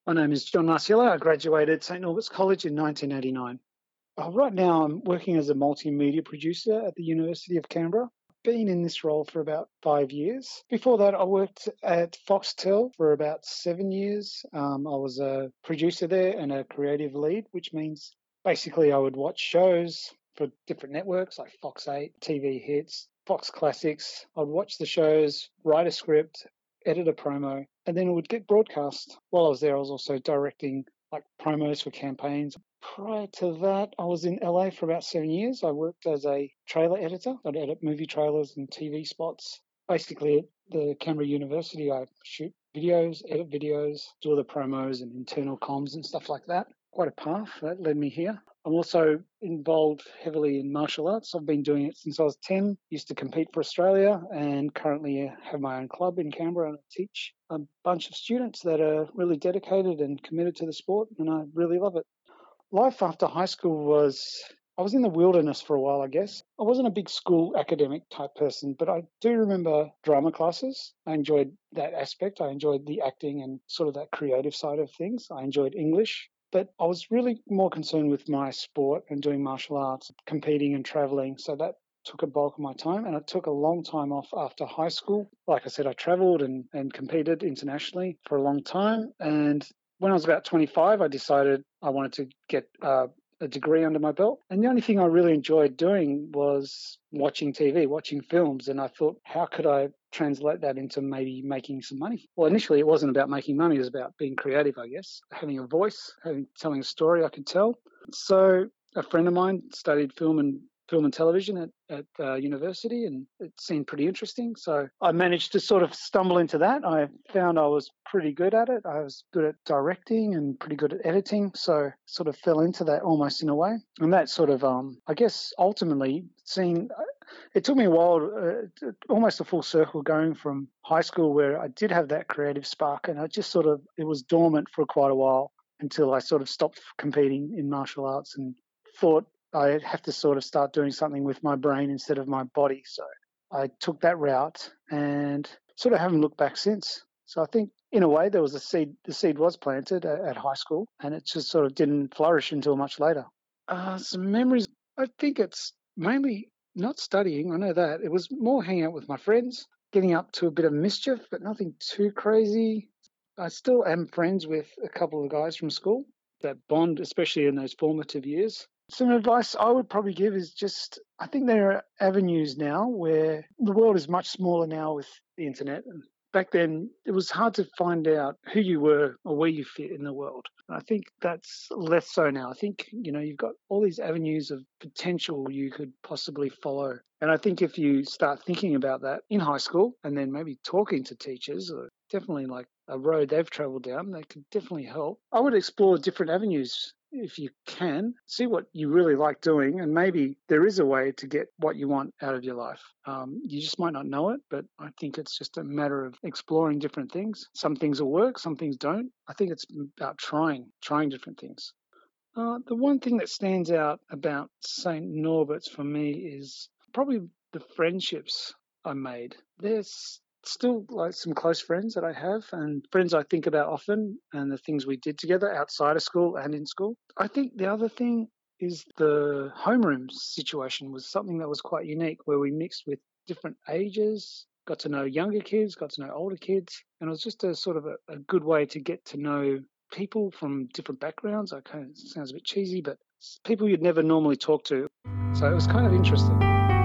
My name is John Marciello. I graduated St Norbert's College in 1989. Right now, I'm working as a multimedia producer at the University of Canberra. I've been in this role for about 5 years. Before that, I worked at Foxtel for about 7 years. I was a producer there and a creative lead, which means basically I would watch shows for different networks like Fox 8, TV Hits, Fox Classics. I'd watch the shows, write a script, edit a promo, and then it would get broadcast. While I was there, I was also directing like promos for campaigns. Prior to that, I was in LA for about 7 years. I worked as a trailer editor. I'd edit movie trailers and TV spots. Basically, at the Canberra University, I shoot videos, edit videos, do all the promos and internal comms and stuff like that. Quite a path that led me here. I'm also involved heavily in martial arts. I've been doing it since I was 10, used to compete for Australia, and currently have my own club in Canberra, and I teach a bunch of students that are really dedicated and committed to the sport, and I really love it. Life after high school I was in the wilderness for a while, I guess. I wasn't a big school academic type person, but I do remember drama classes. I enjoyed that aspect. I enjoyed the acting and sort of that creative side of things. I enjoyed English. But I was really more concerned with my sport and doing martial arts, competing and traveling. So that took a bulk of my time, and it took a long time off after high school. Like I said, I traveled and competed internationally for a long time. And when I was about 25, I decided I wanted to get a degree under my belt. And the only thing I really enjoyed doing was watching TV, watching films. And I thought, how could I translate that into maybe making some money? Well, initially it wasn't about making money. It was about being creative, I guess, having a voice, telling a story I could tell. So a friend of mine studied film and television at university, and it seemed pretty interesting. So I managed to sort of stumble into that. I found I was pretty good at it. I was good at directing and pretty good at editing. So sort of fell into that almost in a way. And that sort of, I guess, ultimately it took me a while, almost a full circle going from high school where I did have that creative spark, and I just sort of, it was dormant for quite a while until I sort of stopped competing in martial arts and thought I have to sort of start doing something with my brain instead of my body. So I took that route and sort of haven't looked back since. So I think in a way there was a seed. The seed was planted at high school, and it just sort of didn't flourish until much later. Some memories. I think it's mainly not studying. I know that. It was more hanging out with my friends, getting up to a bit of mischief, but nothing too crazy. I still am friends with a couple of guys from school. That bond, especially in those formative years. Some advice I would probably give is just, I think there are avenues now where the world is much smaller now with the internet. And back then, it was hard to find out who you were or where you fit in the world. And I think that's less so now. I think, you've got all these avenues of potential you could possibly follow. And I think if you start thinking about that in high school and then maybe talking to teachers, or definitely like a road they've traveled down, that could definitely help. I would explore different avenues if you can, see what you really like doing, and maybe there is a way to get what you want out of your life. You just might not know it, but I think it's just a matter of exploring different things. Some things will work, some things don't. I think it's about trying different things. The one thing that stands out about St. Norbert's for me is probably the friendships I made. There's still like some close friends that I have, and friends I think about often, and the things we did together outside of school and in school. I think the other thing is the homeroom situation was something that was quite unique, where we mixed with different ages, got to know younger kids, got to know older kids, and it was just a sort of a good way to get to know people from different backgrounds. It sounds a bit cheesy, but people you'd never normally talk to. So it was kind of interesting.